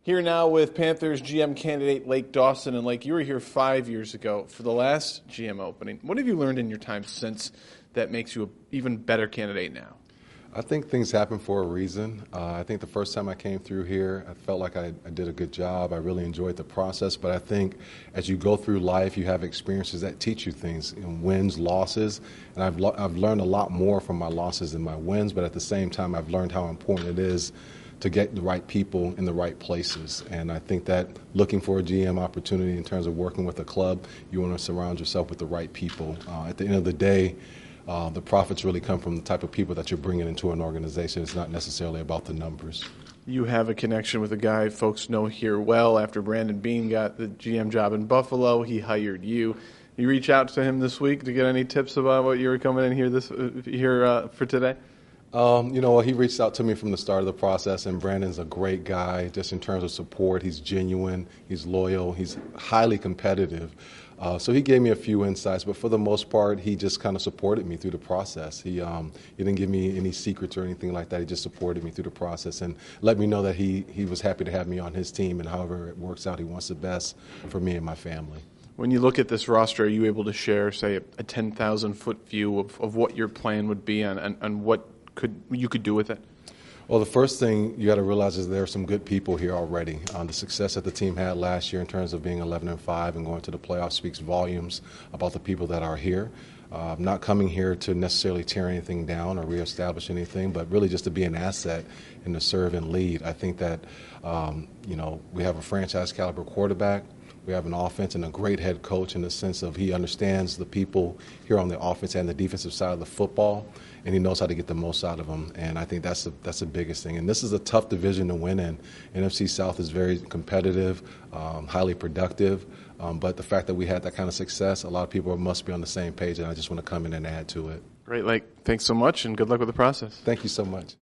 Here now with Panthers GM candidate Lake Dawson. And Lake, you were here 5 years ago for the last GM opening. What have you learned in your time since that makes you an even better candidate now? I think things happen for a reason. I think the first time I came through here, I felt like I did a good job. I really enjoyed the process. But I think as you go through life, you have experiences that teach you things, wins, losses. And I've learned a lot more from my losses than my wins. But at the same time, I've learned how important it is to get the right people in the right places. And I think that looking for a GM opportunity in terms of working with a club, you want to surround yourself with the right people. At the end of the day, the profits really come from the type of people that you're bringing into an organization. It's not necessarily about the numbers. You have a connection with a guy folks know here well. After Brandon Beane got the GM job in Buffalo, he hired you. You reach out to him this week to get any tips about what you were coming in here for today? He reached out to me from the start of the process, and Brandon's a great guy just in terms of support. He's genuine, he's loyal, he's highly competitive. So he gave me a few insights, but for the most part, he just kind of supported me through the process. He didn't give me any secrets or anything like that. He just supported me through the process and let me know that he was happy to have me on his team, and however it works out, he wants the best for me and my family. When you look at this roster, are you able to share, say, a 10,000-foot view of what your plan would be and what you could do with it? Well, the first thing you got to realize is there are some good people here already. The success that the team had last year in terms of being 11-5 and going to the playoffs speaks volumes about the people that are here. I'm not coming here to necessarily tear anything down or reestablish anything, but really just to be an asset and to serve and lead. I think that we have a franchise caliber quarterback. We have an offense and a great head coach in the sense of he understands the people here on the offense and the defensive side of the football, and he knows how to get the most out of them. And I think that's the biggest thing. And this is a tough division to win in. NFC South is very competitive, highly productive. But the fact that we had that kind of success, a lot of people must be on the same page, and I just want to come in and add to it. Great, Lake. Thanks so much, and good luck with the process. Thank you so much.